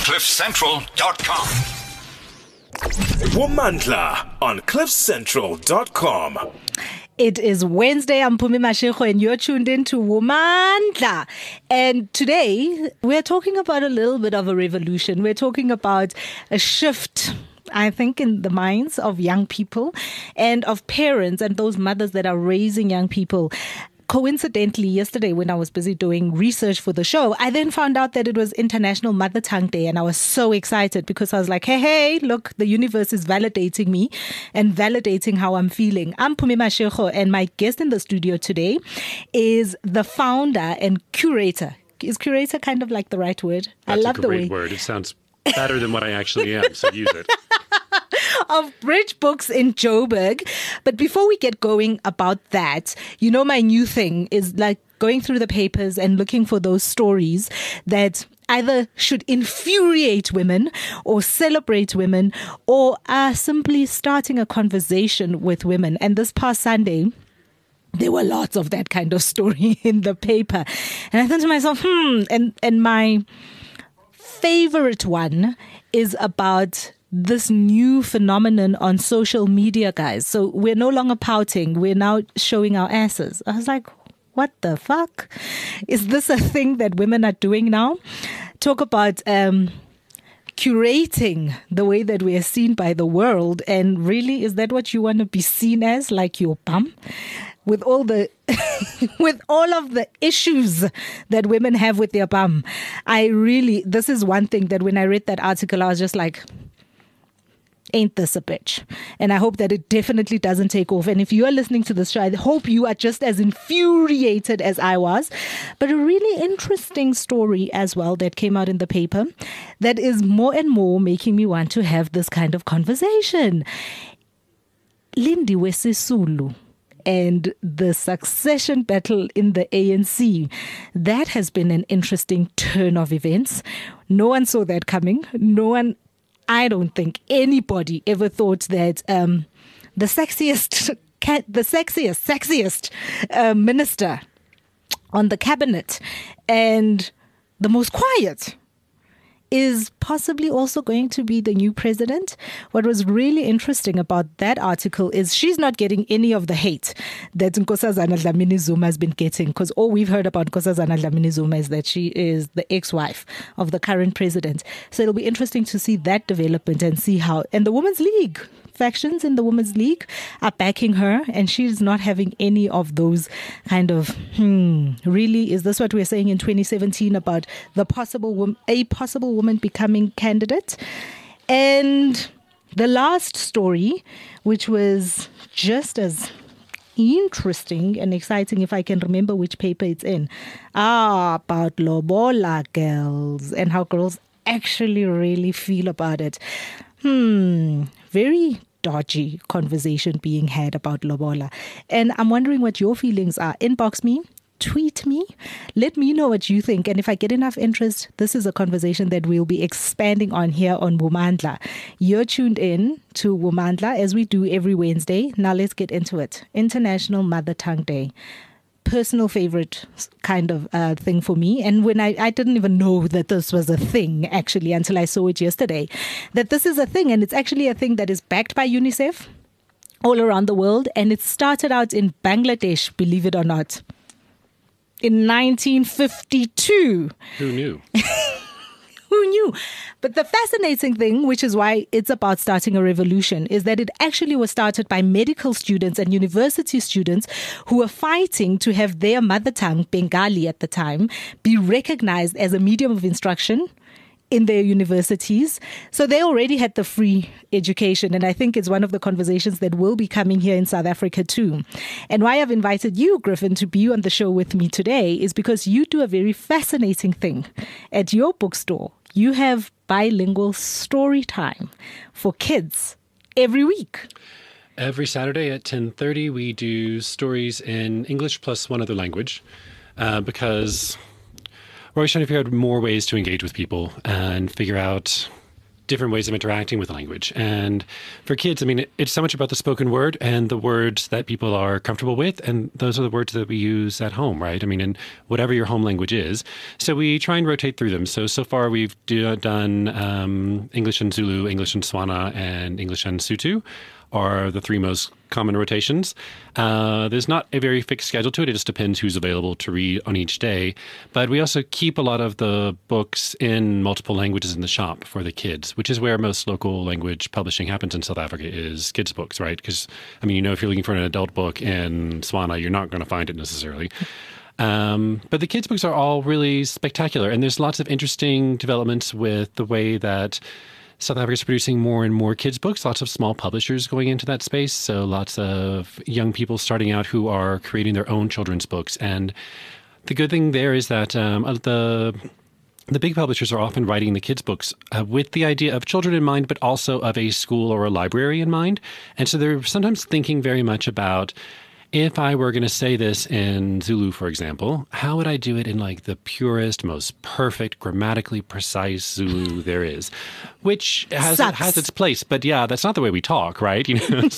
CliffCentral.com. Womandla on CliffCentral.com. It is Wednesday. I'm Pumi Mashego and you're tuned in to Womandla. And today we're talking about a little bit of a revolution. We're talking about a shift, I think, in the minds of young people and of parents and those mothers that are raising young people. Coincidentally, yesterday when I was busy doing research for the show, I then found out that it was International Mother Tongue Day, and I was so excited because I was like, hey, look, the universe is validating me and validating how I'm feeling. I'm Pumi Mashego, and my guest in the studio today is the founder and curator. Is curator kind of like the right word? That's I love a great word. It sounds better than what I actually am, so use it. Of Bridge Books in Joburg. But before we get going about that, you know, my new thing is like going through the papers and looking for those stories that either should infuriate women or celebrate women or are simply starting a conversation with women. And this past Sunday, there were lots of that kind of story in the paper. And I thought to myself, and my favorite one is about this new phenomenon on social media, guys. So we're no longer pouting. We're now showing our asses. I was like, what the fuck? Is this a thing that women are doing now? Talk about curating the way that we are seen by the world. And really, is that what you want to be seen as? Like your bum? With all the with all of the issues that women have with their bum. This is one thing that when I read that article, I was just like, ain't this a bitch? And I hope that it definitely doesn't take off. And if you are listening to this show, I hope you are just as infuriated as I was. But a really interesting story as well that came out in the paper that is more and more making me want to have this kind of conversation. Lindiwe Sisulu and the succession battle in the ANC. That has been an interesting turn of events. No one saw that coming. I don't think anybody ever thought that the sexiest minister on the cabinet and the most quiet is possibly also going to be the new president. What was really interesting about that article is she's not getting any of the hate that Nkosazana Dlamini Zuma has been getting, because all we've heard about Nkosazana Dlamini Zuma is that she is the ex-wife of the current president. So it'll be interesting to see that development and see how, and the Women's League factions in the Women's League are backing her, and she's not having any of those kind of, really, is this what we're saying in 2017 about a possible woman becoming candidate? And the last story, which was just as interesting and exciting, if I can remember which paper it's in, about Lobola girls and how girls actually really feel about it. Very dodgy conversation being had about Lobola. And I'm wondering what your feelings are. Inbox me, tweet me, let me know what you think. And if I get enough interest, this is a conversation that we'll be expanding on here on Womandla. You're tuned in to Womandla as we do every Wednesday. Now let's get into it. International Mother Tongue Day. Personal favorite kind of thing for me. And when I didn't even know that this was a thing actually until I saw it yesterday, that this is a thing, and it's actually a thing that is backed by UNICEF all around the world. And it started out in Bangladesh, believe it or not, in 1952. Who knew? Who knew? But the fascinating thing, which is why it's about starting a revolution, is that it actually was started by medical students and university students who were fighting to have their mother tongue, Bengali at the time, be recognized as a medium of instruction in their universities. So they already had the free education. And I think it's one of the conversations that will be coming here in South Africa too. And why I've invited you, Griffin, to be on the show with me today is because you do a very fascinating thing at your bookstore. You have bilingual story time for kids every week. Every Saturday at 10:30, we do stories in English plus one other language because we're always trying to figure out more ways to engage with people and figure out different ways of interacting with language. And for kids, I mean, it's so much about the spoken word and the words that people are comfortable with. And those are the words that we use at home, right? I mean, in whatever your home language is. So we try and rotate through them. So far we've done English and Zulu, English and Swana, and English and Sotho are the three most common rotations. There's not a very fixed schedule to it. It just depends who's available to read on each day. But we also keep a lot of the books in multiple languages in the shop for the kids, which is where most local language publishing happens in South Africa is kids' books, right? Because, I mean, if you're looking for an adult book in Swana, you're not going to find it necessarily. But the kids' books are all really spectacular. And there's lots of interesting developments with the way that South Africa is producing more and more kids' books, lots of small publishers going into that space. So lots of young people starting out who are creating their own children's books. And the good thing there is that the big publishers are often writing the kids' books with the idea of children in mind, but also of a school or a library in mind. And so they're sometimes thinking very much about, if I were going to say this in Zulu, for example, how would I do it in like the purest, most perfect, grammatically precise Zulu there is? Which has its place, but yeah, that's not the way we talk, right?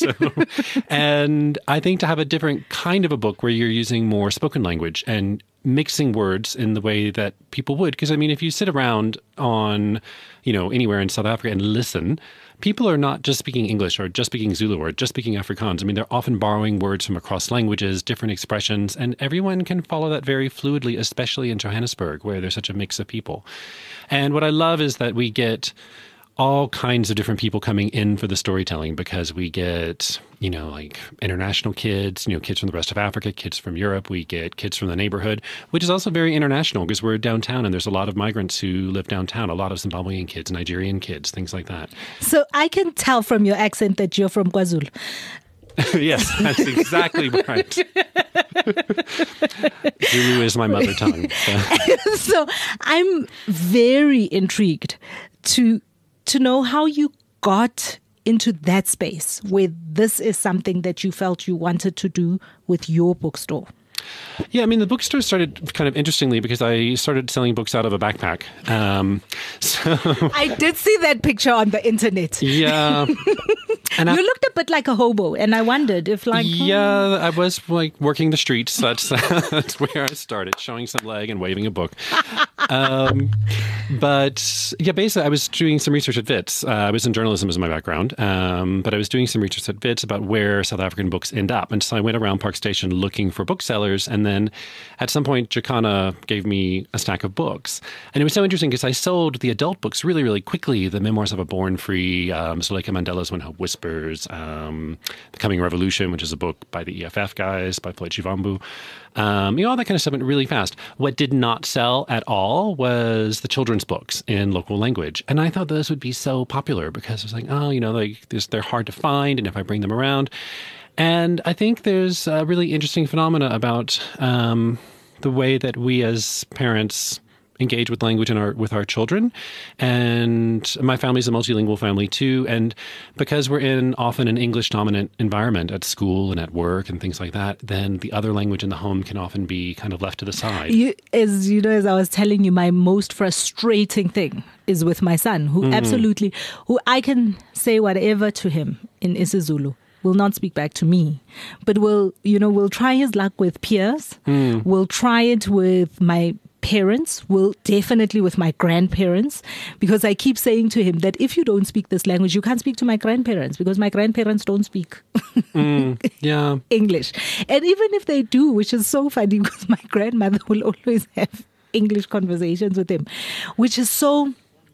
And I think to have a different kind of a book where you're using more spoken language and mixing words in the way that people would, because I mean, if you sit around on, anywhere in South Africa and listen, people are not just speaking English or just speaking Zulu or just speaking Afrikaans. I mean, they're often borrowing words from across languages, different expressions, and everyone can follow that very fluidly, especially in Johannesburg, where there's such a mix of people. And what I love is that we get all kinds of different people coming in for the storytelling, because we get, like international kids, kids from the rest of Africa, kids from Europe. We get kids from the neighborhood, which is also very international because we're downtown and there's a lot of migrants who live downtown, a lot of Zimbabwean kids, Nigerian kids, things like that. So I can tell from your accent that you're from KwaZulu. Yes, that's exactly right. Zulu is my mother tongue. So I'm very intrigued to know how you got into that space where this is something that you felt you wanted to do with your bookstore. Yeah, I mean, the bookstore started kind of interestingly because I started selling books out of a backpack. I did see that picture on the internet. Yeah. And you looked a bit like a hobo, and I wondered if Yeah, I was like working the streets. That's where I started, showing some leg and waving a book. But yeah, basically I was doing some research at WITS. I was in journalism as my background, but I was doing some research at WITS about where South African books end up. And so I went around Park Station looking for booksellers. And then at some point, Jacana gave me a stack of books. And it was so interesting because I sold the adult books really, really quickly. The Memoirs of a Born Free, Zuleika Mandela's When Hope Whispers, The Coming Revolution, which is a book by the EFF guys, by Floyd Shivambu. All that kind of stuff went really fast. What did not sell at all was the children's books in local language. And I thought those would be so popular because it was like, they're hard to find. And if I bring them around. And I think there's a really interesting phenomena about the way that we as parents engage with language with our children. And my family's a multilingual family too. And because we're in often an English dominant environment at school and at work and things like that, then the other language in the home can often be kind of left to the side. As I was telling you, my most frustrating thing is with my son, who I can say whatever to him in isiZulu. Will not speak back to me, but will try his luck with peers. Will try it with my parents, will definitely with my grandparents, because I keep saying to him that if you don't speak this language, you can't speak to my grandparents because my grandparents don't speak English. And even if they do, which is so funny because my grandmother will always have English conversations with him, which is so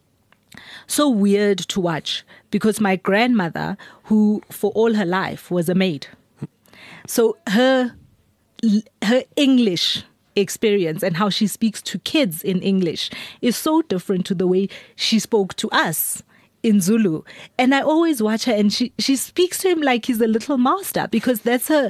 weird to watch because my grandmother, who for all her life was a maid, so her English experience and how she speaks to kids in English is so different to the way she spoke to us in Zulu. And I always watch her and she speaks to him like he's a little master because that's her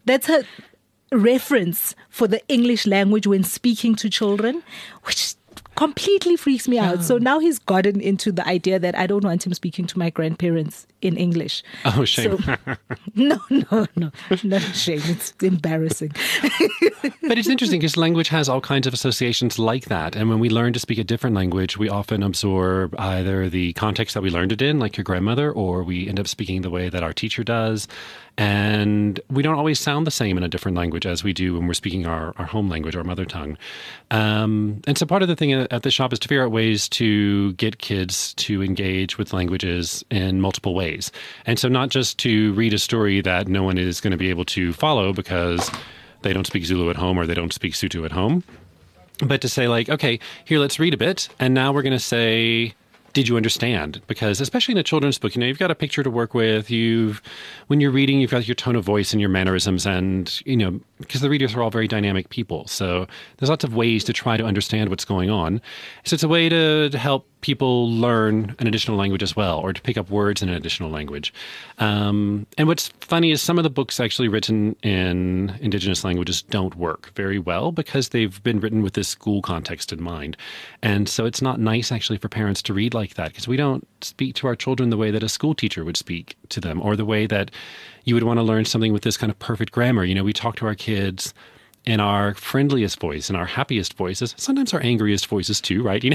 reference for the English language when speaking to children, which completely freaks me out. So now he's gotten into the idea that I don't want him speaking to my grandparents in English. Oh, shame. So, no, not a shame. It's embarrassing. But it's interesting because language has all kinds of associations like that. And when we learn to speak a different language, we often absorb either the context that we learned it in, like your grandmother, or we end up speaking the way that our teacher does. And we don't always sound the same in a different language as we do when we're speaking our home language, our mother tongue. And so part of the thing at the shop is to figure out ways to get kids to engage with languages in multiple ways. And so not just to read a story that no one is going to be able to follow because they don't speak Zulu at home or they don't speak Sotho at home, but to say like, okay, here, let's read a bit. And now we're going to say, did you understand? Because especially in a children's book, you've got a picture to work with. When you're reading, you've got your tone of voice and your mannerisms, and because the readers are all very dynamic people, so there's lots of ways to try to understand what's going on. So it's a way to help people learn an additional language as well, or to pick up words in an additional language. And what's funny is some of the books actually written in Indigenous languages don't work very well because they've been written with this school context in mind. And so it's not nice actually for parents to read like that, because we don't speak to our children the way that a school teacher would speak to them, or the way that you would want to learn something with this kind of perfect grammar. We talk to our kids in our friendliest voice, in our happiest voices, sometimes our angriest voices too, right?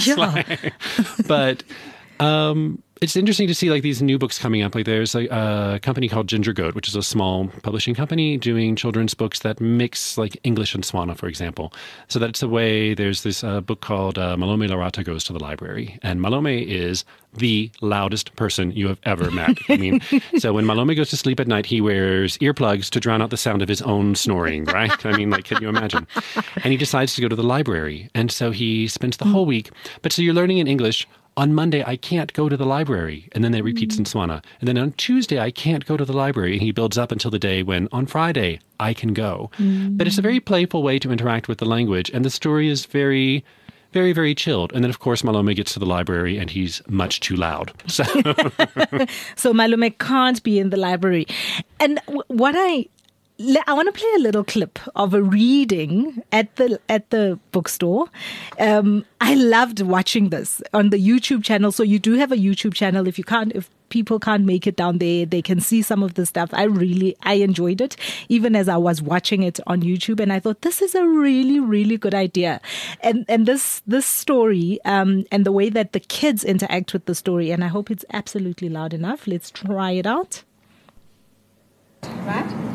But it's interesting to see like these new books coming up. Like there's a company called Ginger Goat, which is a small publishing company doing children's books that mix like English and Swana, for example. So that's a way. There's this book called Malome Larata Goes to the Library. And Malome is the loudest person you have ever met. So when Malome goes to sleep at night, he wears earplugs to drown out the sound of his own snoring, right? Can you imagine? And he decides to go to the library. And so he spends the whole week. But so you're learning in English. On Monday, I can't go to the library. And then it repeats in Swana. And then on Tuesday, I can't go to the library. And he builds up until the day when on Friday, I can go. But it's a very playful way to interact with the language. And the story is very, very, very chilled. And then, of course, Malome gets to the library and he's much too loud. So Malome can't be in the library. And what I want to play a little clip of a reading at the bookstore. I loved watching this on the YouTube channel. So you do have a YouTube channel. If people can't make it down there, they can see some of the stuff. I enjoyed it, even as I was watching it on YouTube. And I thought this is a really, really good idea. And this story and the way that the kids interact with the story. And I hope it's absolutely loud enough. Let's try it out. Right?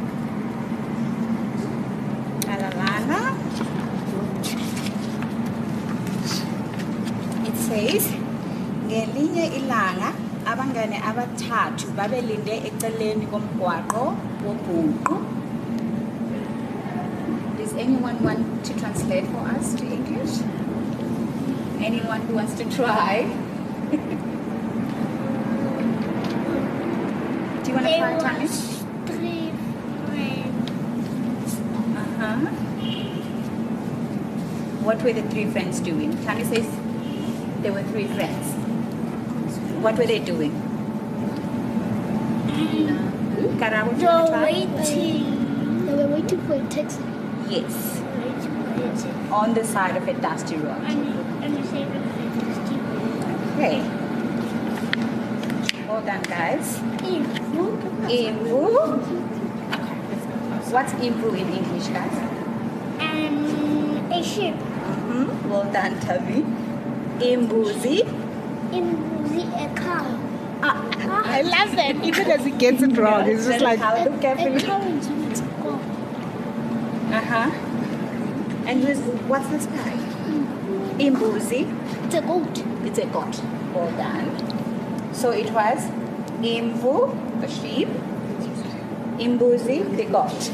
It says, ngelinye ilanga abangane abathathu babelinde eceleni komgwaqo wobhuqu. Does anyone want to translate for us to English? Anyone who wants to try? Do you want to try, Tani? Three friends. What were the three friends doing? Tani says there were three friends. What were they doing? Karabo, do you want to try? They were waiting for a taxi. Yes. On the side of a dusty road. And the same Okay. Well done, guys. Imbu. What's Imbu in English, guys? A sheep. Well done, Tavi. Imbuzi. Imbuzi, a cow. I love that. Even as he gets it wrong, it's just like... Look carefully. A cow in school. And what's this guy? Imbuzi. It's a goat. It's a goat. Well done. So it was Imbu, the sheep. Imbuzi, the goat.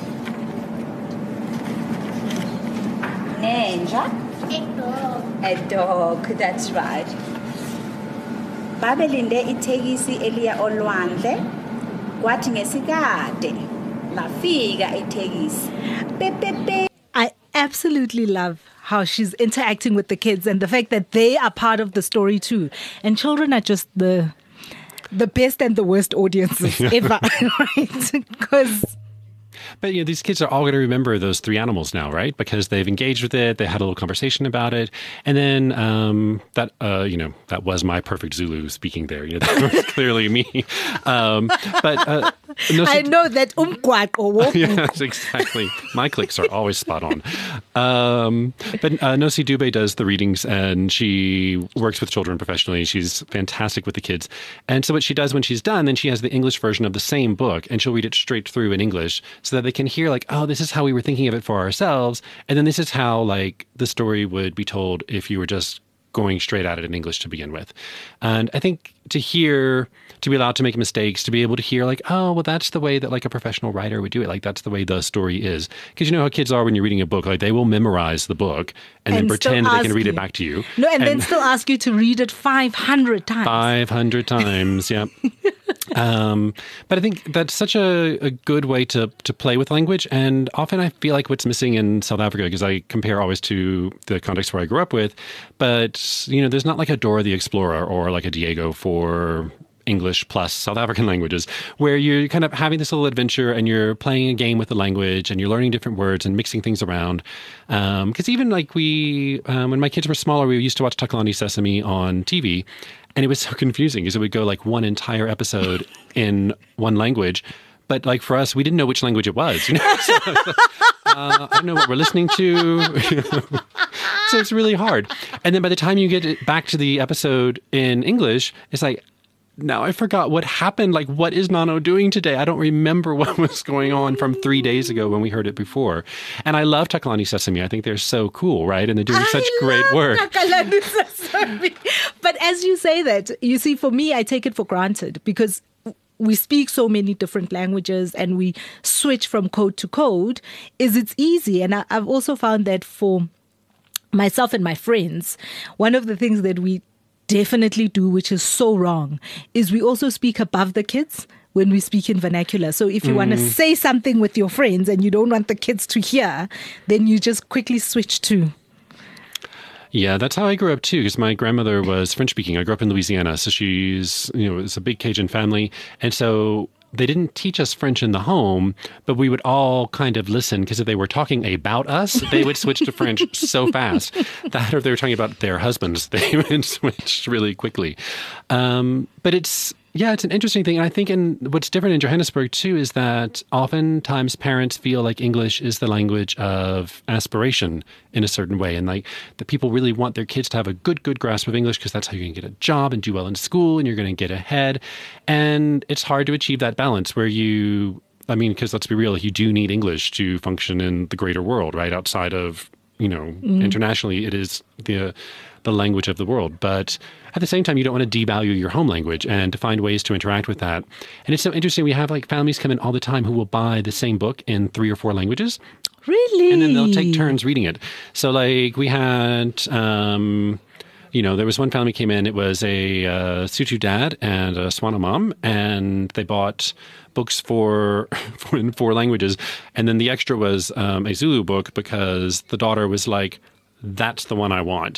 Nenja. A dog. A dog, that's right. Babelinde itekisi eliya olwandle kwathi ngesikade lafika itekisi. Pepepe. I absolutely love how she's interacting with the kids and the fact that they are part of the story too. And children are just the best and the worst audiences ever, right? Because But these kids are all going to remember those three animals now, right? Because they've engaged with it, they had a little conversation about it, and then that was my perfect Zulu speaking there. That was clearly me. I know that umkwaqo. Yes, exactly. My clicks are always spot on. But Nosi Dube does the readings, and she works with children professionally. She's fantastic with the kids. And so what she does when she's done, then she has the English version of the same book, and she'll read it straight through in English so that they can hear like, oh, this is how we were thinking of it for ourselves. And then this is how like the story would be told if you were just going straight at it in English to begin with. And I think to be allowed to make mistakes, to be able to hear like, oh, well, that's the way that like a professional writer would do it. Like that's the way the story is. Because you know how kids are when you're reading a book, like they will memorize the book and then pretend they can read it back to you. No, and then still ask you to read it 500 times. 500 times, yeah. But I think that's such a good way to play with language. And often I feel like what's missing in South Africa, because I compare always to the context where I grew up with, but there's not like a Dora the Explorer or like a Diego for English plus South African languages, where you're kind of having this little adventure and you're playing a game with the language and you're learning different words and mixing things around. Because even like when my kids were smaller, we used to watch Takalani Sesame on TV, and it was so confusing because it would go like one entire episode in one language. But like for us, we didn't know which language it was. So, I don't know what we're listening to. So it's really hard. And then by the time you get it back to the episode in English, it's like, now I forgot what happened. Like, what is Nano doing today? I don't remember what was going on from 3 days ago when we heard it before. And I love Takalani Sesame. I think they're so cool, right? And they're doing such great work. Takalani Sesame. But as you say that, you see, for me, I take it for granted because we speak so many different languages and we switch from code to code. It's easy. And I've also found that for myself and my friends, one of the things that we definitely do, which is so wrong, is we also speak above the kids when we speak in vernacular. So if you want to say something with your friends and you don't want the kids to hear, then you just quickly switch to. Yeah, that's how I grew up too, because my grandmother was French speaking. I grew up in Louisiana, so she's, it's a big Cajun family. And so they didn't teach us French in the home, but we would all kind of listen, because if they were talking about us, they would switch to French so fast. That, or if they were talking about their husbands, they would switch really quickly. But it's an interesting thing. And I think what's different in Johannesburg too is that oftentimes parents feel like English is the language of aspiration in a certain way. And like the people really want their kids to have a good grasp of English because that's how you're going to get a job and do well in school and you're going to get ahead. And it's hard to achieve that balance where because let's be real, you do need English to function in the greater world, right? Outside of, internationally, it is the language of the world. But at the same time, you don't want to devalue your home language and to find ways to interact with that. And it's so interesting. We have like families come in all the time who will buy the same book in 3 or 4 languages. Really? And then they'll take turns reading it. So like we had, there was one family came in, it was a Sotho dad and a Swana mom, and they bought books in 4 languages. And then the extra was a Zulu book because the daughter was like, that's the one I want.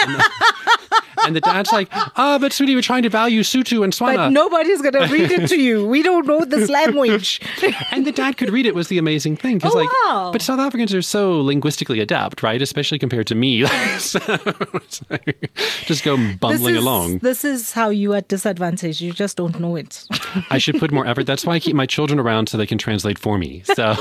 And the dad's like, but sweetie, we're trying to value Sotho and Swana. But nobody's going to read it to you. We don't know this language. And the dad could read it was the amazing thing. Wow. But South Africans are so linguistically adept, right? Especially compared to me. So it's like, just go bumbling along. This is how you are disadvantaged. You just don't know it. I should put more effort. That's why I keep my children around so they can translate for me. So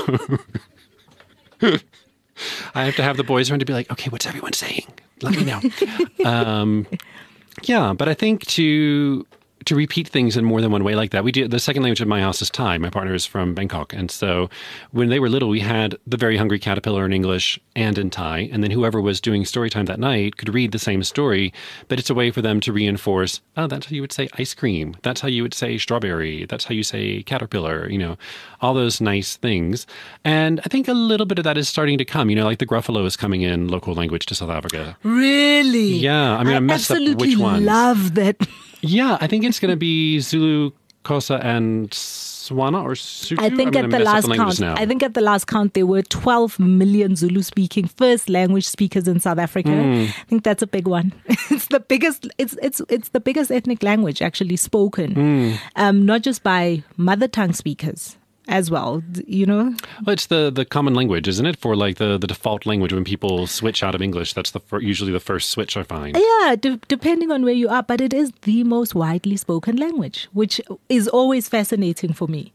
I have to have the boys around to be like, okay, what's everyone saying? Let me know. But I think to repeat things in more than one way like that, we do. The second language of my house is Thai. My partner is from Bangkok. And so when they were little, we had The Very Hungry Caterpillar in English and in Thai. And then whoever was doing story time that night could read the same story, but it's a way for them to reinforce, oh, that's how you would say ice cream. That's how you would say strawberry. That's how you say caterpillar, all those nice things. And I think a little bit of that is starting to come, like the Gruffalo is coming in local language to South Africa. Really? Yeah. I messed up which ones. I love that. Yeah, I think it's going to be Zulu, Xhosa, and Swana or Sotho. I think at the last count, there were 12 million Zulu-speaking first language speakers in South Africa. I think that's a big one. It's the biggest. It's the biggest ethnic language actually spoken, not just by mother tongue speakers, as well, you know? Well, it's the common language, isn't it? For like the default language when people switch out of English. That's usually the first switch I find. Yeah, depending on where you are, but it is the most widely spoken language, which is always fascinating for me.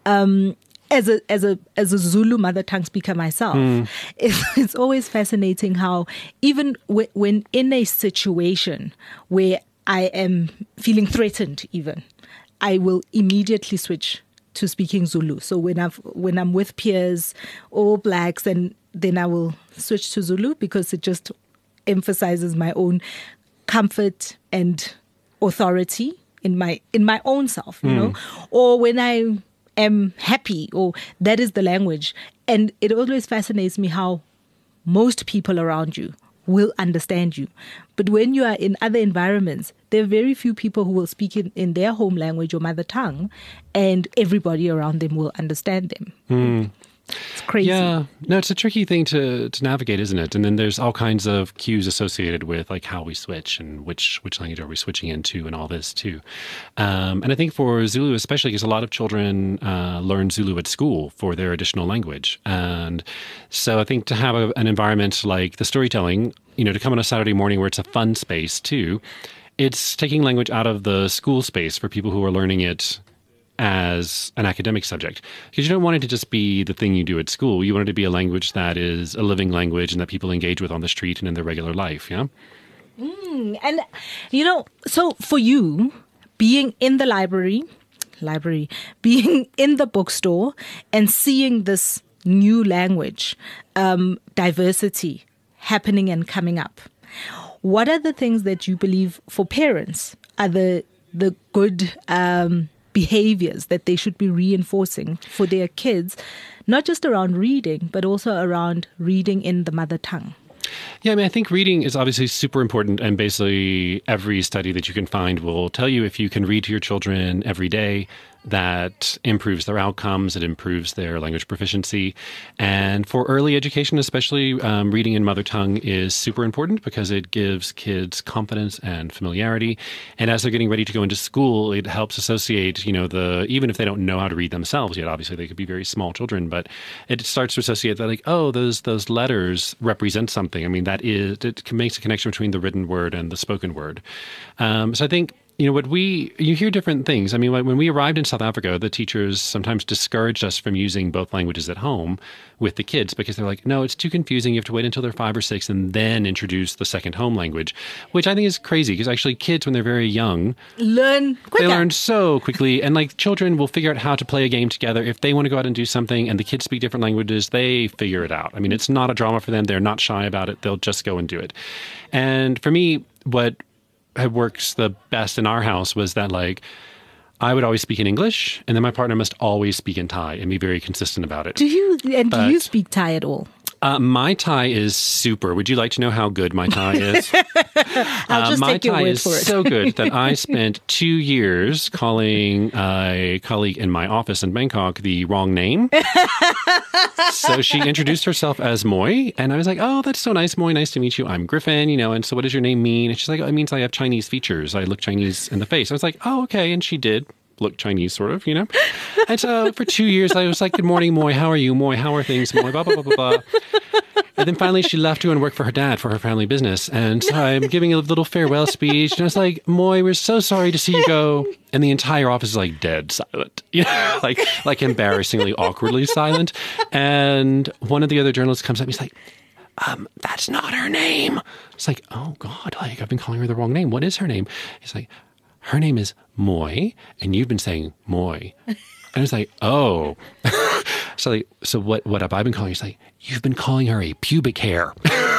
As a Zulu mother tongue speaker myself, it's always fascinating how even when in a situation where I am feeling threatened, even I will immediately switch to speaking Zulu. So when I'm with peers or blacks, and then I will switch to Zulu because it just emphasizes my own comfort and authority in my own self, you know. Or when I am happy, or that is the language. And it always fascinates me how most people around you will understand you. But when you are in other environments, there are very few people who will speak in their home language or mother tongue, and everybody around them will understand them. It's crazy. Yeah. No, it's a tricky thing to navigate, isn't it? And then there's all kinds of cues associated with like how we switch and which language are we switching into and all this too. And I think for Zulu especially, because a lot of children learn Zulu at school for their additional language. And so I think to have an environment like the storytelling, you know, to come on a Saturday morning where it's a fun space too, it's taking language out of the school space for people who are learning it as an academic subject, because you don't want it to just be the thing you do at school. You want it to be a language that is a living language and that people engage with on the street and in their regular life. Yeah. And, you know, so for you, being in the library, being in the bookstore and seeing this new language, diversity happening and coming up, what are the things that you believe for parents are the good behaviors that they should be reinforcing for their kids, not just around reading, but also around reading in the mother tongue? Yeah, I mean, I think reading is obviously super important, and basically every study that you can find will tell you if you can read to your children every day, that improves their outcomes, it improves their language proficiency. And for early education, especially, reading in mother tongue is super important because it gives kids confidence and familiarity. And as they're getting ready to go into school, it helps associate, you know, even if they don't know how to read themselves yet, obviously they could be very small children, but it starts to associate that, like, oh, those letters represent something. I mean, it makes a connection between the written word and the spoken word. So I think, you know, you hear different things. I mean, when we arrived in South Africa, the teachers sometimes discouraged us from using both languages at home with the kids because they're like, no, it's too confusing. You have to wait until they're 5 or 6 and then introduce the second home language, which I think is crazy because actually kids, when they're very young, learn quicker. They learn so quickly. And like children will figure out how to play a game together. If they want to go out and do something and the kids speak different languages, they figure it out. I mean, it's not a drama for them. They're not shy about it. They'll just go and do it. And for me, what works the best in our house was that, like, I would always speak in English, and then my partner must always speak in Thai and be very consistent about it. Do you speak Thai at all? My Thai is super. Would you like to know how good my Thai is? I'll just take your word for it. My Thai is so good that I spent 2 years calling a colleague in my office in Bangkok the wrong name. So she introduced herself as Moy, and I was like, oh, that's so nice, Moy. Nice to meet you. I'm Griffin, you know, and so what does your name mean? And she's like, oh, it means I have Chinese features. I look Chinese in the face. I was like, oh, okay. And she did look Chinese, sort of, you know? And so for 2 years, I was like, good morning, Moy. How are you, Moy? How are things, Moy? Blah, blah, blah, blah, blah. And then finally she left to go and work for her dad for her family business. And so I'm giving a little farewell speech. And I was like, Moy, we're so sorry to see you go. And the entire office is like dead silent, you know, like embarrassingly, awkwardly silent. And one of the other journalists comes up and he's like, that's not her name. It's like, oh God, like I've been calling her the wrong name. What is her name? He's like, her name is Moy, and you've been saying Moy. And I was like, oh. So what have I been calling her? He's like, you've been calling her a pubic hair.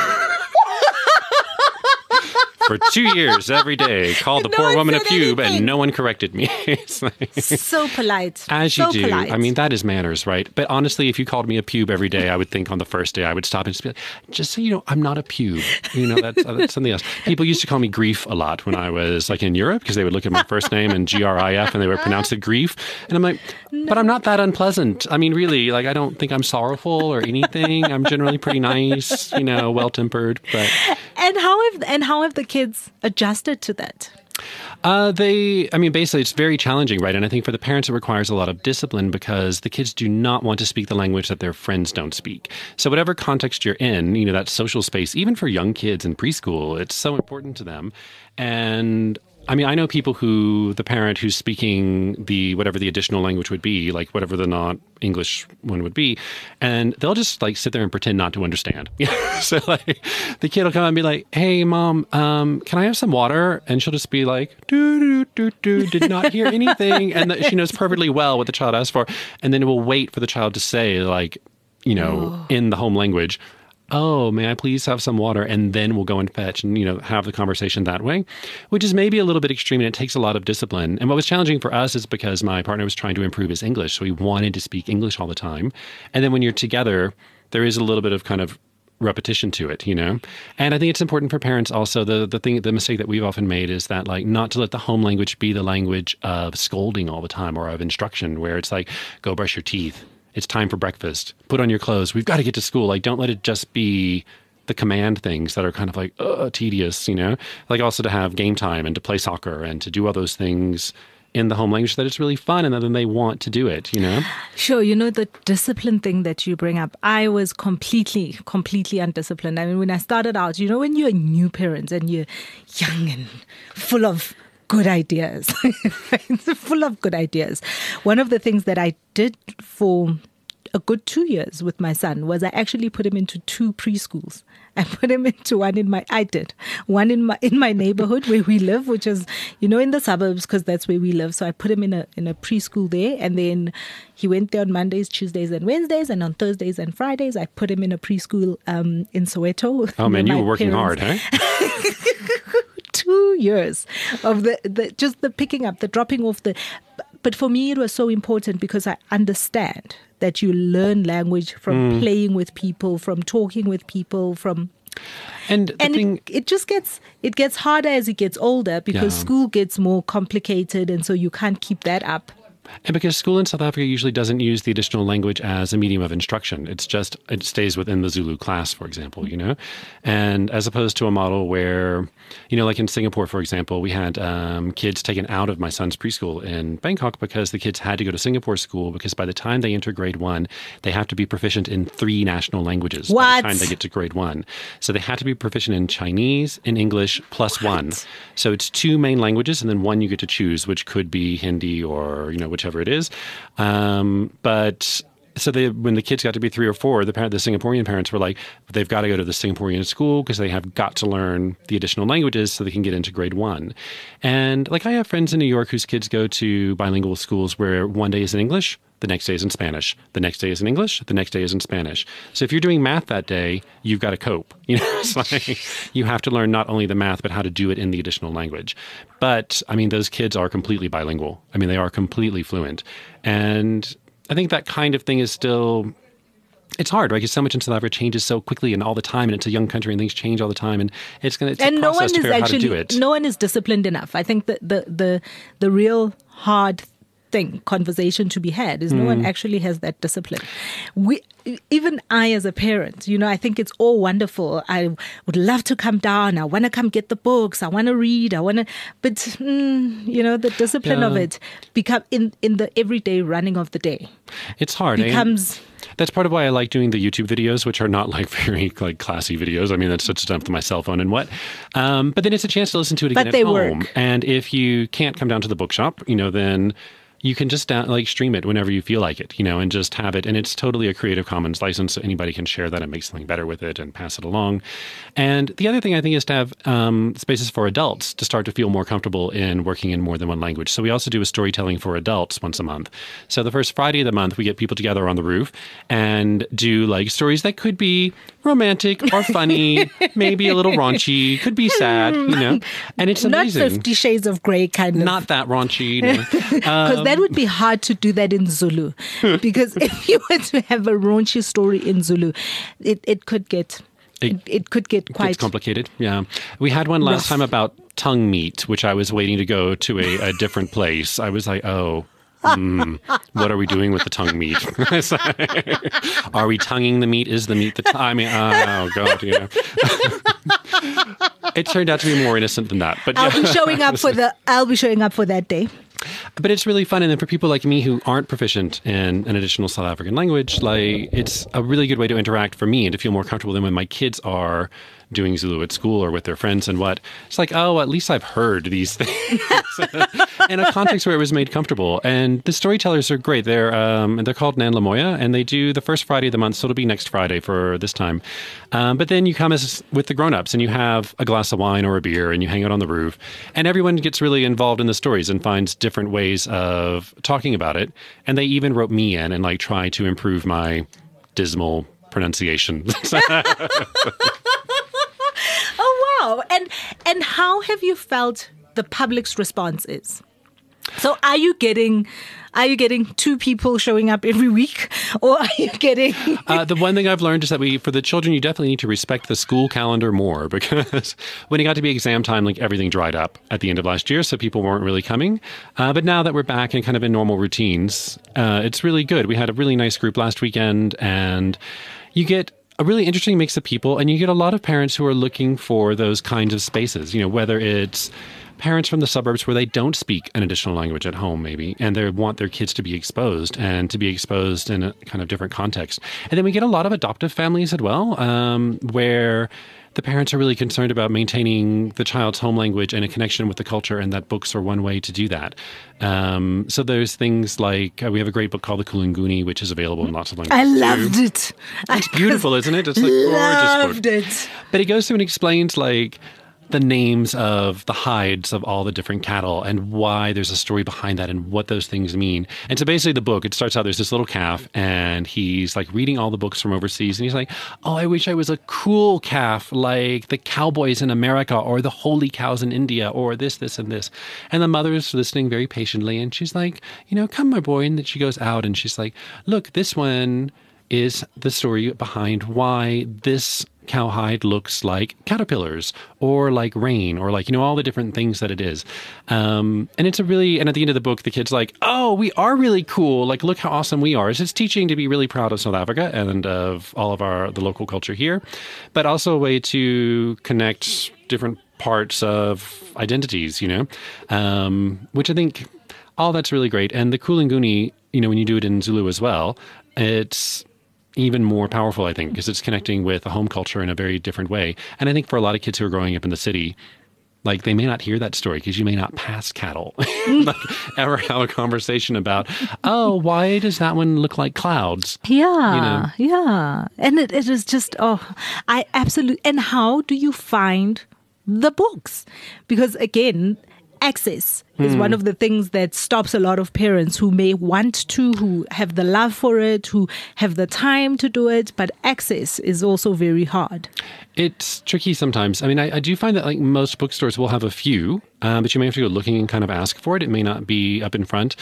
For 2 years, every day, called the poor woman a pube, and no one corrected me. So polite. As you do. Polite. I mean, that is manners, right? But honestly, if you called me a pube every day, I would think on the first day, I would stop and just be like, just so you know, I'm not a pube. You know, that's something else. People used to call me Grief a lot when I was like in Europe, because they would look at my first name and GRIF, and they would pronounce it Grief. And I'm like, but I'm not that unpleasant. I mean, really, like, I don't think I'm sorrowful or anything. I'm generally pretty nice, you know, well-tempered. But And how have the kids adjusted to that? Basically, it's very challenging, right? And I think for the parents, it requires a lot of discipline because the kids do not want to speak the language that their friends don't speak. So whatever context you're in, that social space, even for young kids in preschool, it's so important to them. And I know people the parent who's speaking whatever the additional language would be, like whatever the not English one would be, and they'll just like sit there and pretend not to understand. So like the kid will come and be like, "Hey mom, can I have some water?" And she'll just be like, "Do, do, do, do, did not hear anything." And she knows perfectly well what the child asked for. And then we'll wait for the child to say like, in the home language, "Oh, may I please have some water?" And then we'll go and fetch and, have the conversation that way, which is maybe a little bit extreme and it takes a lot of discipline. And what was challenging for us is because my partner was trying to improve his English. So he wanted to speak English all the time. And then when you're together, there is a little bit of kind of repetition to it, And I think it's important for parents also. The mistake that we've often made is that like not to let the home language be the language of scolding all the time or of instruction, where it's like, go brush your teeth. It's time for breakfast. Put on your clothes. We've got to get to school. Like, don't let it just be the command things that are kind of like, tedious, Like also to have game time and to play soccer and to do all those things in the home language that it's really fun and then they want to do it, Sure. The discipline thing that you bring up, I was completely undisciplined. I mean, when I started out, when you're a new parent and you're young and full of good ideas, full of good ideas. One of the things that I did for a good 2 years with my son was I actually put him into 2 preschools. I put him into one in my neighborhood where we live, which is, in the suburbs, because that's where we live. So I put him in a preschool there, and then he went there on Mondays, Tuesdays, and Wednesdays, and on Thursdays and Fridays I put him in a preschool in Soweto. Oh man, you were working hard, huh? 2 years of the picking up, the dropping off, but for me it was so important because I understand that you learn language from playing with people, from talking with people, it just gets harder as it gets older because school gets more complicated, and so you can't keep that up. And because school in South Africa usually doesn't use the additional language as a medium of instruction. It stays within the Zulu class, for example, And as opposed to a model where, like in Singapore, for example, we had kids taken out of my son's preschool in Bangkok because the kids had to go to Singapore school because by the time they enter grade 1, they have to be proficient in 3 national languages by the time they get to grade 1. So they had to be proficient in Chinese, in English, plus 1. So it's 2 main languages and then 1 you get to choose, which could be Hindi or, whichever it is. But so when the kids got to be 3 or 4, the Singaporean parents were like, they've got to go to the Singaporean school because they have got to learn the additional languages so they can get into grade 1. And like I have friends in New York whose kids go to bilingual schools where one day is in English, the next day is in Spanish, the next day is in English, the next day is in Spanish. So if you're doing math that day, you've got to cope. It's like you have to learn not only the math, but how to do it in the additional language. But those kids are completely bilingual. They are completely fluent. And I think that kind of thing is still, it's hard, right? Because so much in South Africa changes so quickly and all the time, and it's a young country and things change all the time, and it's going to take a process to figure out how to do it. No one is disciplined enough. I think that the real hard conversation to be had is no one actually has that discipline. Even I as a parent, I think it's all wonderful. I would love to come down. I want to come get the books. I want to read. But the discipline of it become in the everyday running of the day. It's hard. That's part of why I like doing the YouTube videos, which are not like very like classy videos. That's such stuff to my cell phone and what. But then it's a chance to listen to it again at home. Work. And if you can't come down to the bookshop, then you can just stream it whenever you feel like it, and just have it. And it's totally a Creative Commons license. So anybody can share that and make something better with it and pass it along. And the other thing I think is to have spaces for adults to start to feel more comfortable in working in more than one language. So we also do a storytelling for adults once a month. So the first Friday of the month, we get people together on the roof and do stories that could be romantic or funny, maybe a little raunchy, could be sad, and it's amazing. Not 50 Shades of Grey kind of. Not that raunchy. Because that would be hard to do that in Zulu. Because if you were to have a raunchy story in Zulu, it could get quite complicated. Yeah. We had one last time about tongue meat, which I was waiting to go to a different place. I was like, oh, What are we doing with the tongue meat? Are we tonguing the meat? Is the meat the tongue? I mean, oh God, you know. It turned out to be more innocent than that. But I'll be showing up for that day. But it's really fun. And then for people like me who aren't proficient in an additional South African language, like it's a really good way to interact for me and to feel more comfortable than when my kids are doing Zulu at school or with their friends and what. It's like, oh, at least I've heard these things in a context where it was made comfortable. And the storytellers are great. They're called Nan Lamoya, and they do the first Friday of the month, so it'll be next Friday for this time. But then you come with the grown-ups and you have a glass of wine or a beer and you hang out on the roof, and everyone gets really involved in the stories and finds different ways of talking about it. And they even wrote me in and like try to improve my dismal pronunciation. Oh wow. And how have you felt the public's response is? So are you getting 2 people showing up every week, or are you getting the one thing I've learned is that for the children, you definitely need to respect the school calendar more, because when it got to be exam time, like everything dried up at the end of last year, so people weren't really coming. But now that we're back and kind of in normal routines, it's really good. We had a really nice group last weekend, and you get a really interesting mix of people, and you get a lot of parents who are looking for those kinds of spaces, you know, whether it's parents from the suburbs where they don't speak an additional language at home, maybe, and they want their kids to be exposed and to be exposed in a kind of different context. And then we get a lot of adoptive families as well, where the parents are really concerned about maintaining the child's home language and a connection with the culture, and that books are one way to do that. So there's things like, we have a great book called The Kulunguni, which is available in lots of languages. I loved it. It's beautiful, isn't it? It's like loved gorgeous book. it. But it goes through and explains like the names of the hides of all the different cattle and why there's a story behind that and what those things mean. And so basically the book, it starts out, there's this little calf and he's like reading all the books from overseas and he's like, oh, I wish I was a cool calf like the cowboys in America or the holy cows in India or this, and this. And the mother's listening very patiently and she's like, you know, come my boy. And then she goes out and she's like, look, this one is the story behind why this cowhide looks like caterpillars or like rain or like, you know, all the different things that it is. And it's and at the end of the book, the kid's like, oh, we are really cool. Like, look how awesome we are. So it's teaching to be really proud of South Africa and of all of the local culture here, but also a way to connect different parts of identities, you know, which I think all that's really great. And the Kulunguni, you know, when you do it in Zulu as well, it's even more powerful, I think, because it's connecting with a home culture in a very different way. And I think for a lot of kids who are growing up in the city, like they may not hear that story because you may not pass cattle, like ever have a conversation about, oh, why does that one look like clouds? Yeah, you know? Yeah. And it is just, I absolutely, and how do you find the books? Because again, access is one of the things that stops a lot of parents who may want to, who have the love for it, who have the time to do it, but access is also very hard. It's tricky sometimes. I mean, I do find that like most bookstores will have a few, but you may have to go looking and kind of ask for it. It may not be up in front.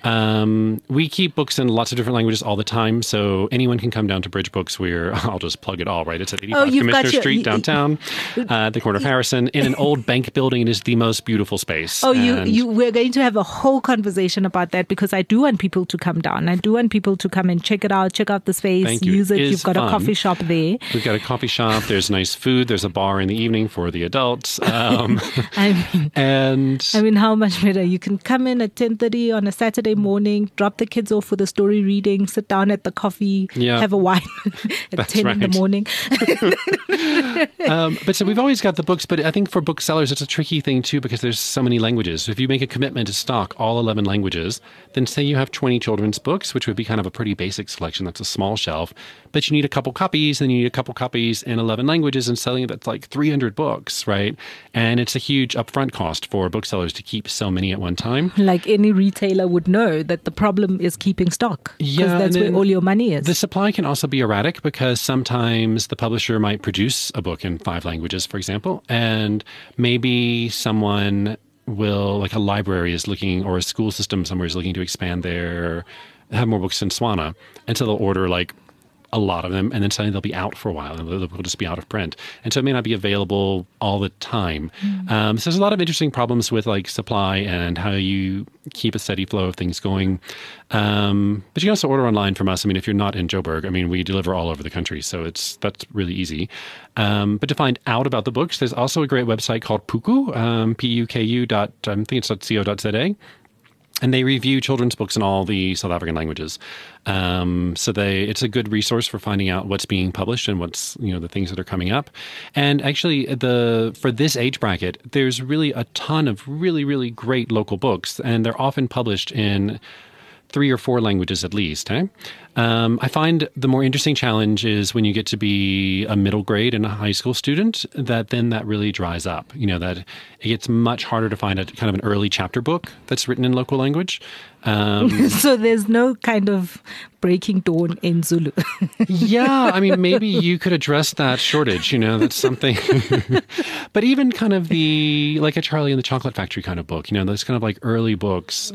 We keep books in lots of different languages all the time, so anyone can come down to Bridge Books. I'll just plug it all, right? It's at 85 Commissioner Street downtown, at the corner of Harrison, in an old bank building. It is the most beautiful space. Oh, we're going to have a whole conversation about that because I do want people to come down. I do want people to come and check it out, check out the space, Thank you. use it. It You've got fun. a coffee shop there. We've got a coffee shop. There's nice food. There's a bar in the evening for the adults. I mean, how much better? You can come in at 10:30 on a Saturday morning, drop the kids off for the story reading, sit down at the coffee, have a wine at 10 in the morning. But so we've always got the books, but I think for booksellers, it's a tricky thing too because there's so many languages. So if you make a commitment to stock all 11 languages, then say you have 20 children's books, which would be kind of a pretty basic selection. That's a small shelf, but you need a couple copies, and you need a couple copies in 11 languages, and selling that's like 300 books, right? And it's a huge upfront cost for booksellers to keep so many at one time. Like any retailer would know that the problem is keeping stock because that's where all your money is. The supply can also be erratic because sometimes the publisher might produce a book in 5 languages, for example, and maybe someone will, like a library is looking, or a school system somewhere is looking to expand have more books in Swana. And so they'll order like a lot of them, and then suddenly they'll be out for a while, and they'll just be out of print. And so it may not be available all the time. So there's a lot of interesting problems with like supply and how you keep a steady flow of things going. But you can also order online from us. I mean, if you're not in Joburg, I mean, we deliver all over the country, so that's really easy. But to find out about the books, there's also a great website called Puku, Puku. I think it's .co.za. And they review children's books in all the South African languages. It's a good resource for finding out what's being published and what's, the things that are coming up. And actually, for this age bracket, there's really a ton of really, really great local books, and they're often published in 3 or 4 languages at least. I find the more interesting challenge is when you get to be a middle grade and a high school student, that really dries up. That it gets much harder to find a kind of an early chapter book that's written in local language. So there's no kind of breaking dawn in Zulu. Yeah, I mean, maybe you could address that shortage, that's something. But even kind of like a Charlie and the Chocolate Factory kind of book, those kind of like early books,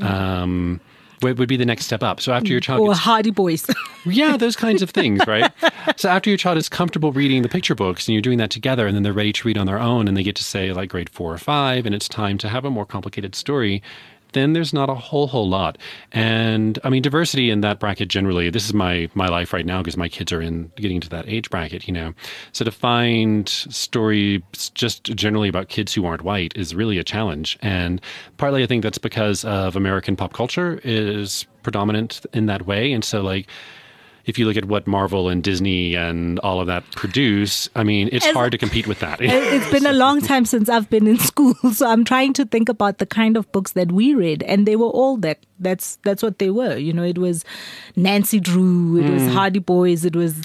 would be the next step up. So after your child or Hardy Boys. Yeah, those kinds of things, right? So after your child is comfortable reading the picture books and you're doing that together, and then they're ready to read on their own, and they get to say like grade 4 or 5, and it's time to have a more complicated story, then there's not a whole lot. And I mean, diversity in that bracket generally, this is my life right now because my kids are getting into that age bracket, So to find stories just generally about kids who aren't white is really a challenge. And partly I think that's because of American pop culture is predominant in that way. And so like, if you look at what Marvel and Disney and all of that produce, I mean, it's hard to compete with that. It's been a long time since I've been in school, so I'm trying to think about the kind of books that we read, and they were all that. That's what they were. It was Nancy Drew, it was Hardy Boys, it was,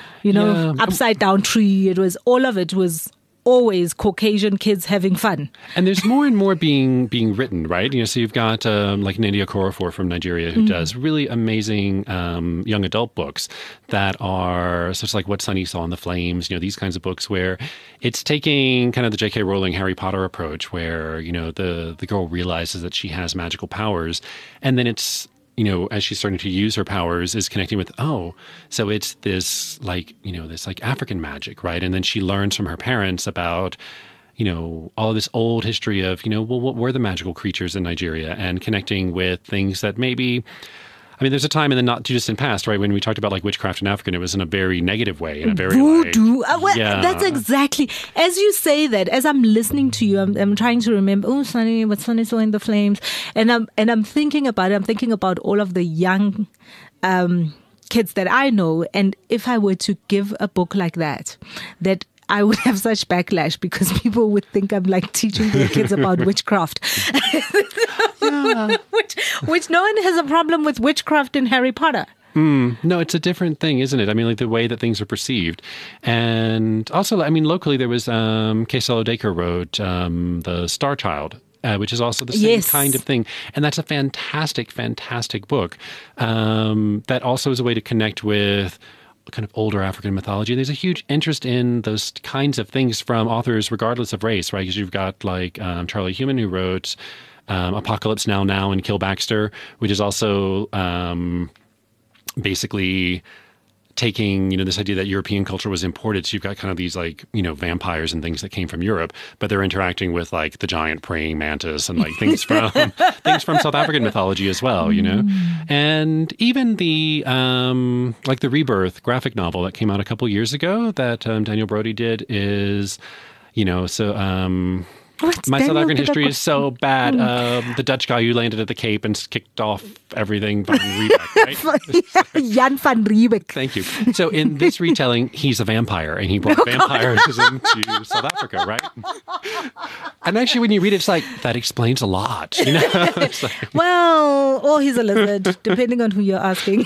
Upside Down Tree. It was all of it was always Caucasian kids having fun. And there's more and more being written, right? So you've got like Nnedi Okorafor from Nigeria who does really amazing young adult books that are such like What Sunny Saw in the Flames, these kinds of books where it's taking kind of the J.K. Rowling Harry Potter approach where, the girl realizes that she has magical powers, and then it's as she's starting to use her powers, is connecting with, so it's this like, this like African magic, right? And then she learns from her parents about, all of this old history of, what were the magical creatures in Nigeria, and connecting with things that maybe, I mean, there's a time in the not too distant past, right, when we talked about like witchcraft in Africa, and it was in a very negative way, in a very voodoo. Yeah. That's exactly as you say that. As I'm listening to you, I'm trying to remember. Oh, Sunny, what Sunny Saw in the Flames, and I'm thinking about it. I'm thinking about all of the young kids that I know, and if I were to give a book like that I would have such backlash because people would think I'm like teaching their kids about witchcraft. Yeah. which no one has a problem with witchcraft in Harry Potter. No, it's a different thing, isn't it? I mean, like the way that things are perceived. And also, I mean, locally there was Keselo Dacre wrote The Star Child, which is also the same kind of thing. And that's a fantastic, fantastic book that also is a way to connect with kind of older African mythology. There's a huge interest in those kinds of things from authors regardless of race, right? Because you've got like Charlie Human, who wrote Apocalypse Now and Kill Baxter, which is also basically taking, this idea that European culture was imported. So you've got kind of these like, vampires and things that came from Europe, but they're interacting with like the giant praying mantis and like things from South African mythology as well, And even the like the Rebirth graphic novel that came out a couple years ago that Daniel Brody did is, my South African history is so bad. The Dutch guy who landed at the Cape and kicked off everything, Van Riebeck, right? Jan van Riebeck. Thank you. So in this retelling, he's a vampire, and he brought vampirism to South Africa, right? And actually, when you read it, it's like, that explains a lot. It's like, well, or he's a lizard, depending on who you're asking.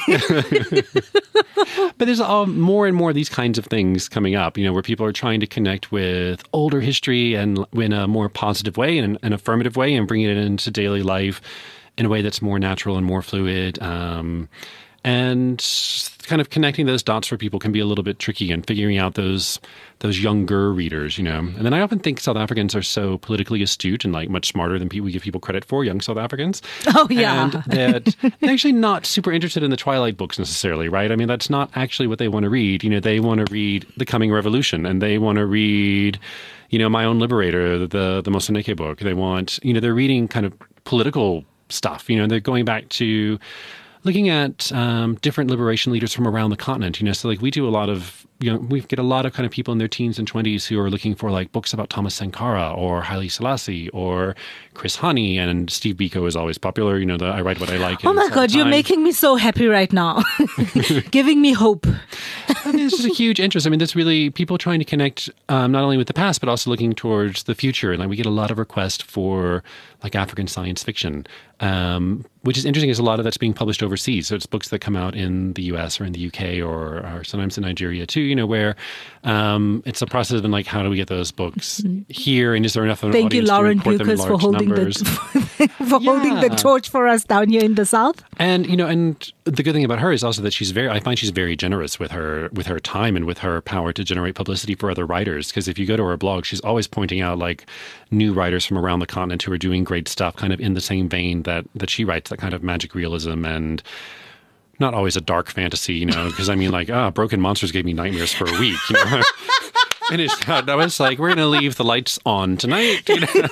But there's more and more of these kinds of things coming up, where people are trying to connect with older history and in a more positive way and an affirmative way, and bringing it into daily life in a way that's more natural and more fluid. And kind of connecting those dots for people can be a little bit tricky, and figuring out those younger readers, And then I often think South Africans are so politically astute and like much smarter than we give people credit for, young South Africans. Oh, yeah. And that they're actually not super interested in the Twilight books necessarily, right? I mean, that's not actually what they want to read. They want to read The Coming Revolution, and they want to read, My Own Liberator, the Moseneke book. They want, they're reading kind of political stuff. They're going back to looking at different liberation leaders from around the continent, so like we do a lot of, we get a lot of kind of people in their teens and 20s who are looking for like books about Thomas Sankara or Haile Selassie or Chris Hani, and Steve Biko is always popular, the I Write What I Like. Oh my God, you're making me so happy right now. Giving me hope. I mean, this is a huge interest. I mean, there's really people trying to connect not only with the past, but also looking towards the future. And like we get a lot of requests for like African science fiction, which is interesting, is a lot of that's being published overseas. So it's books that come out in the US or in the UK or sometimes in Nigeria too, where it's a process of like, how do we get those books here? And is there enough of an Thank you, audience Lauren to report them in Lucas, for large holding numbers? holding the torch for us down here in the South. And and the good thing about her is also that I find she's very generous with her time and with her power to generate publicity for other writers. Because if you go to her blog, she's always pointing out like new writers from around the continent who are doing great stuff, kind of in the same vein that she writes, that kind of magic realism and not always a dark fantasy, because I mean, like, Broken Monsters gave me nightmares for a week, Finished out. I was like, we're going to leave the lights on tonight,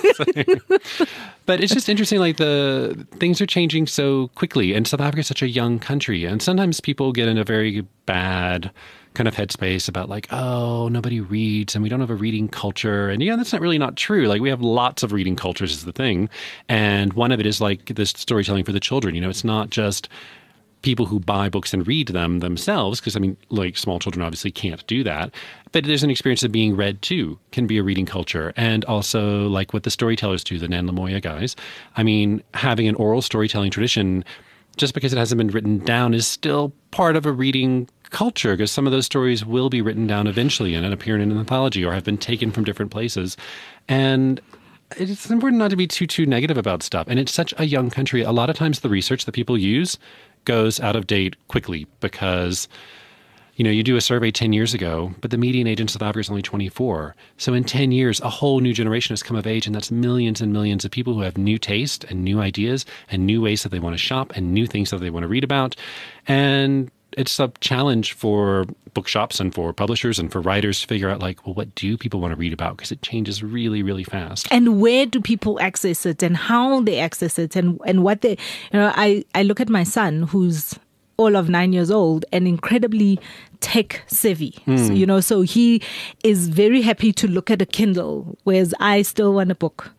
But it's just interesting, like the things are changing so quickly, and South Africa is such a young country, and sometimes people get in a very bad kind of headspace about like, oh, nobody reads and we don't have a reading culture. And that's not true. Like we have lots of reading cultures is the thing. And one of it is like this storytelling for the children. It's not just people who buy books and read them themselves, because I mean, like small children obviously can't do that. But there's an experience of being read too, can be a reading culture. And also like what the storytellers do, the Nan Lemoya guys. I mean, having an oral storytelling tradition, just because it hasn't been written down, is still part of a reading culture, because some of those stories will be written down eventually and appear in an anthology or have been taken from different places. And it's important not to be too negative about stuff. And it's such a young country. A lot of times the research that people use goes out of date quickly because, you do a survey 10 years ago, but the median age in South Africa is only 24. So in 10 years, a whole new generation has come of age, and that's millions and millions of people who have new taste and new ideas and new ways that they want to shop and new things that they want to read about. And it's a challenge for bookshops and for publishers and for writers to figure out like, well, what do people want to read about? Because it changes really, really fast. And where do people access it and how they access it and what they, I look at my son who's all of 9 years old and incredibly tech savvy. So he is very happy to look at a Kindle, whereas I still want a book.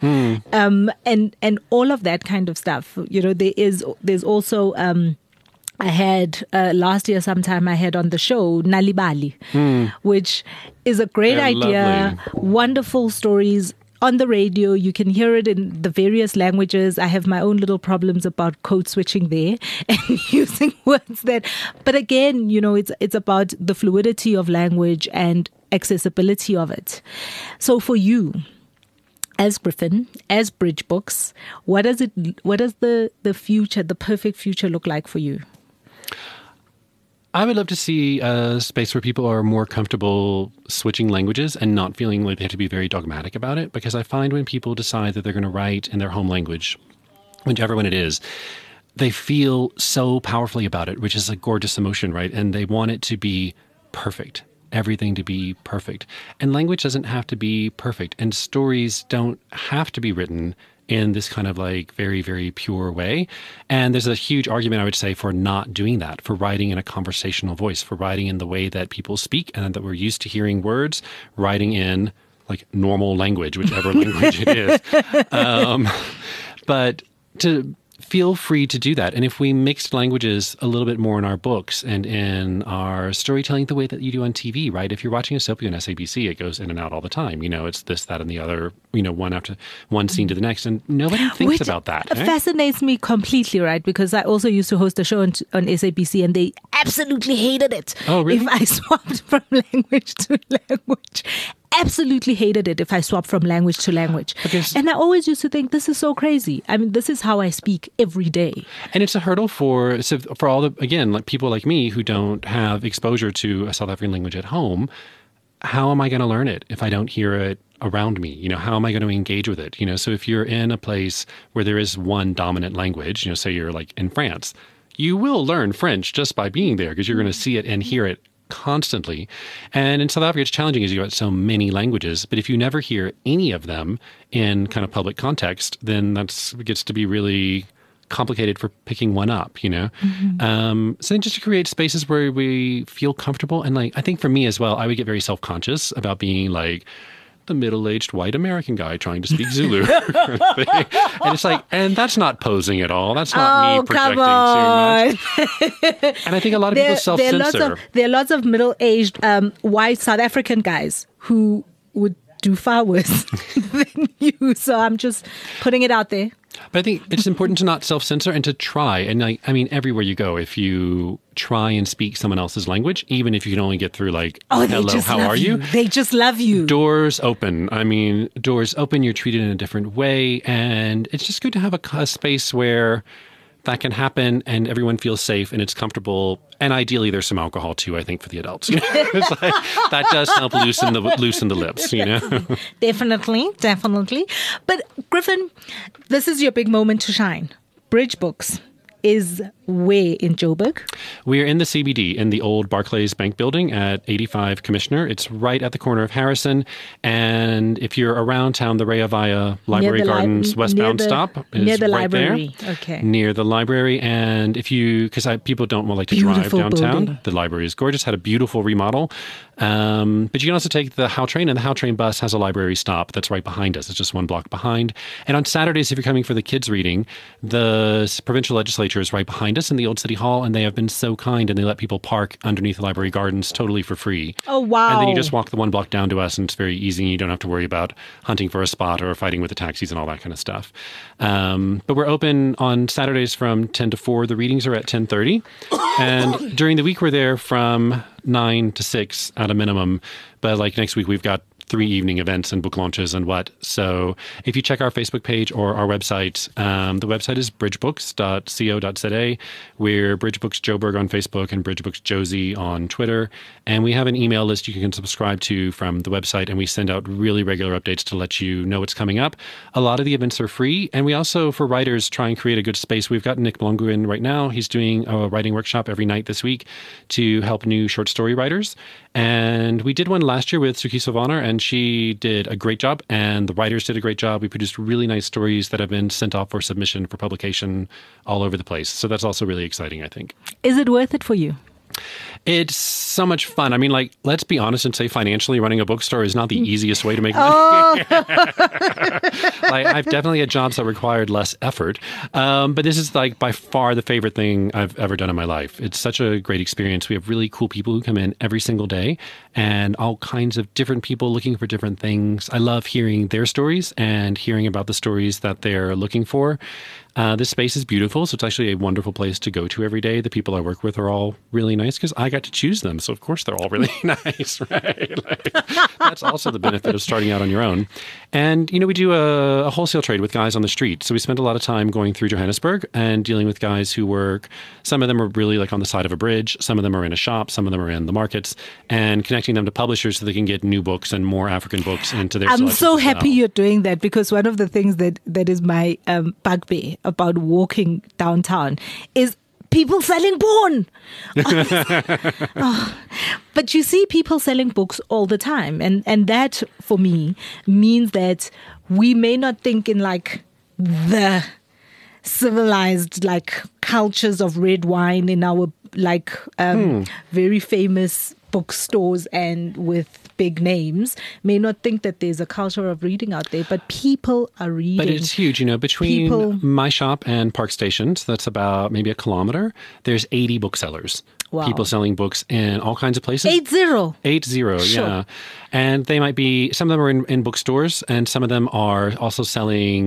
And all of that kind of stuff. There's also, I had last year sometime I had on the show Nalibali, which is a great idea, lovely. Wonderful stories on the radio. You can hear it in the various languages. I have my own little problems about code switching there and using words that, but again, it's about the fluidity of language and accessibility of it. So for you, as Griffin, as Bridge Books, what does the future, the perfect future look like for you? I would love to see a space where people are more comfortable switching languages and not feeling like they have to be very dogmatic about it. Because I find when people decide that they're going to write in their home language, whichever one it is, they feel so powerfully about it, which is a gorgeous emotion, right? And they want it to be perfect, everything to be perfect. And language doesn't have to be perfect. And stories don't have to be written in this kind of like very, very pure way. And there's a huge argument, I would say, for not doing that, for writing in a conversational voice, for writing in the way that people speak and that we're used to hearing words, writing in like normal language, whichever language it is. But to feel free to do that. And if we mixed languages a little bit more in our books and in our storytelling the way that you do on TV, right? If you're watching a soap on SABC, it goes in and out all the time. It's this, that, and the other, one after one scene to the next. And nobody thinks about that. Which fascinates me completely, right? Because I also used to host a show on SABC and they absolutely hated it. Oh, really? If I swapped from language to language. absolutely hated it if I swapped from language to language. And I always used to think, this is so crazy. I mean, this is how I speak every day. And it's a hurdle for all the, again, like people like me who don't have exposure to a South African language at home. How am I going to learn it if I don't hear it around me? You know, how am I going to engage with it? You know, so if you're in a place where there is one dominant language, you know, say you're like in France, you will learn French just by being there because you're going to see it and hear it constantly. And in South Africa, it's challenging because you've got so many languages. But if you never hear any of them in kind of public context, then that gets to be really complicated for picking one up, you know? So then just to create spaces where we feel comfortable. And like, I think for me as well, I would get very self-conscious about being like the middle-aged white American guy trying to speak Zulu. And it's like, and that's not posing at all. That's not me projecting too much. And I think a lot of people self-censor. There are lots of middle-aged white South African guys who would do far worse than you. So I'm just putting it out there. But I think it's important to not self-censor and to try. And I mean, everywhere you go, if you try and speak someone else's language, even if you can only get through like, hello, how are you? They just love you. Doors open. I mean, doors open, you're treated in a different way. And it's just good to have a space where that can happen and everyone feels safe and it's comfortable. And ideally, there's some alcohol too, I think, for the adults. You know? It's like, that does help loosen the lips, you know? Definitely. But Griffin, this is your big moment to shine. Bridge Books is where in Joburg? We are in the CBD, in the old Barclays Bank building at 85 Commissioner. It's right at the corner of Harrison. And if you're around town, the Rea Vaya Library Gardens westbound stop is near the right library. there. Okay. Near the library. And if you, because people don't like to drive downtown. Building. The library is gorgeous, had a beautiful remodel. But you can also take the How train, and the How train bus has a library stop that's right behind us. It's just one block behind. And on Saturdays, if you're coming for the kids' reading, the provincial legislature is right behind us in the old city hall, and they have been so kind, and they let people park underneath the library gardens totally for free. Oh, wow. And then you just walk the one block down to us, and it's very easy, and you don't have to worry about hunting for a spot or fighting with the taxis and all that kind of stuff. But we're open on Saturdays from 10 to 4. The readings are at 10:30. And during the week, we're there from 9 to 6 at a minimum. But like next week, we've got 3 evening events and book launches and what. So if you check our Facebook page or our website, the website is bridgebooks.co.za. We're Bridge Books Joburg on Facebook and Bridge Books Josie on Twitter. And we have an email list you can subscribe to from the website, and we send out really regular updates to let you know what's coming up. A lot of the events are free, and we also, for writers, try and create a good space. We've got Nick Blongu in right now. He's doing a writing workshop every night this week to help new short story writers. And we did one last year with Suki Sovanar, and she did a great job, and the writers did a great job. We produced really nice stories that have been sent off for submission for publication all over the place. So that's also really exciting, I think. Is it worth it for you? It's so much fun. I mean, like, let's be honest and say financially running a bookstore is not the easiest way to make money. Like, I've definitely had jobs that required less effort. But this is like by far the favorite thing I've ever done in my life. It's such a great experience. We have really cool people who come in every single day, and all kinds of different people looking for different things. I love hearing their stories and hearing about the stories that they're looking for. This space is beautiful, so it's actually a wonderful place to go to every day. The people I work with are all really nice because I got to choose them, so of course they're all really nice, right? Like, that's also the benefit of starting out on your own. And, you know, we do a wholesale trade with guys on the street, so we spend a lot of time going through Johannesburg and dealing with guys who work. Some of them are really like on the side of a bridge, some of them are in a shop, some of them are in the markets, and connecting them to publishers so they can get new books and more African books into their I'm so happy you're doing that, because one of the things that is my bugbear about walking downtown is people selling porn. But you see people selling books all the time. And that, for me, means that we may not think in like the civilized like cultures of red wine in our like very famous bookstores and with big names, may not think that there's a culture of reading out there, but people are reading. But it's huge, you know, between my shop and Park Stations, that's about maybe a kilometer, there's 80 booksellers. Wow. People selling books in all kinds of places. 80? 80, Sure. yeah. And they might be, some of them are in bookstores, and some of them are also selling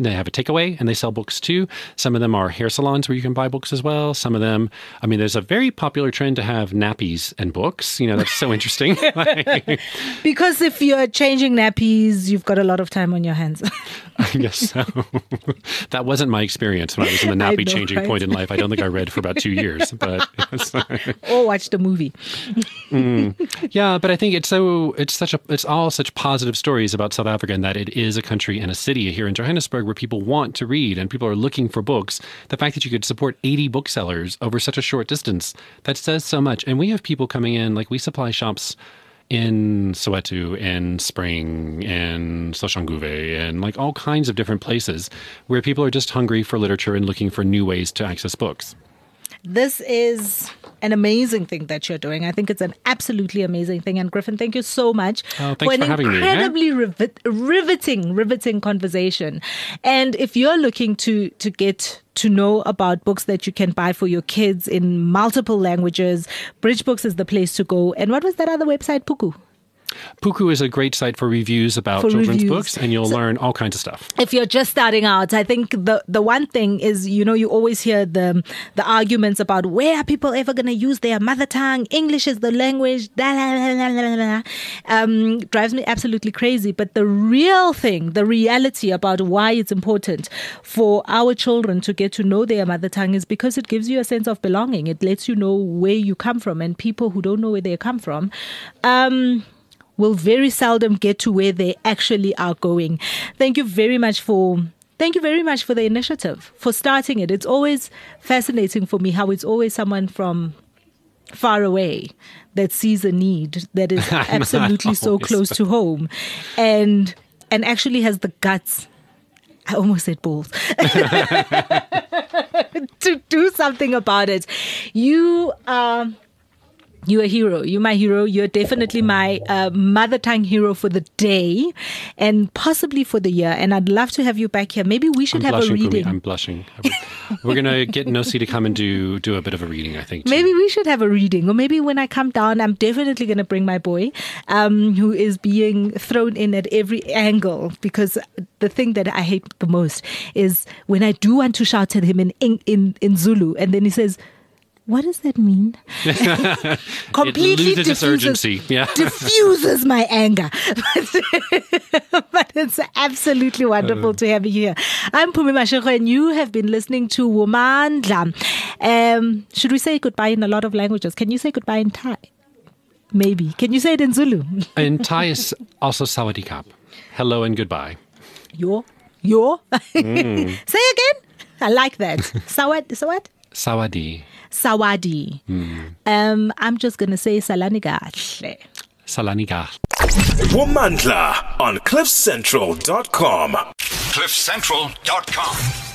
They have a takeaway and they sell books too. Some of them are hair salons where you can buy books as well. Some of them, I mean, there's a very popular trend to have nappies and books. You know, that's so interesting. Because if you're changing nappies, you've got a lot of time on your hands. I guess so. That wasn't my experience when I was in the nappy changing point in life. I don't think I read for about 2 years, but Or watched a movie. yeah, but I think it's all such positive stories about South Africa, and that it is a country and a city here in Johannesburg where people want to read and people are looking for books. The fact that you could support 80 booksellers over such a short distance, that says so much. And we have people coming in, like we supply shops in Soweto, in Spring, in Soshanguve, and like all kinds of different places where people are just hungry for literature and looking for new ways to access books. This is an amazing thing that you're doing. I think it's an absolutely amazing thing. And Griffin, thank you so much thanks for having me. Incredibly riveting conversation. And if you're looking to get to know about books that you can buy for your kids in multiple languages, Bridge Books is the place to go. And what was that other website, Puku? Puku is a great site for reviews about children's books, and you'll learn all kinds of stuff. If you're just starting out, I think the one thing is, you know, you always hear the arguments about where are people ever going to use their mother tongue? English is the language. Drives me absolutely crazy. But the real thing, the reality about why it's important for our children to get to know their mother tongue is because it gives you a sense of belonging. It lets you know where you come from, and people who don't know where they come from will very seldom get to where they actually are going. Thank you very much for the initiative, for starting it. It's always fascinating for me how it's always someone from far away that sees a need that is absolutely so close to home and actually has the guts, I almost said balls, to do something about it. You're a hero. You're my hero. You're definitely my mother tongue hero for the day and possibly for the year. And I'd love to have you back here. Maybe we should have a reading. I'm blushing. We're going to get Nosi to come and do a bit of a reading, I think. Too. Maybe we should have a reading. Or maybe when I come down, I'm definitely going to bring my boy who is being thrown in at every angle. Because the thing that I hate the most is when I do want to shout at him in Zulu and then he says, what does that mean? Completely diffuses my anger. But it's absolutely wonderful to have you here. I'm Phumi Mashego, and you have been listening to Womandla. Should we say goodbye in a lot of languages? Can you say goodbye in Thai? Maybe. Can you say it in Zulu? In Thai is also Sawadee-kap. Hello and goodbye. Yo. Say again. I like that. Sawat? Sawadee. I'm just going to say Salani kahle. Salani kahle. Womandla on CliffCentral.com. CliffCentral.com.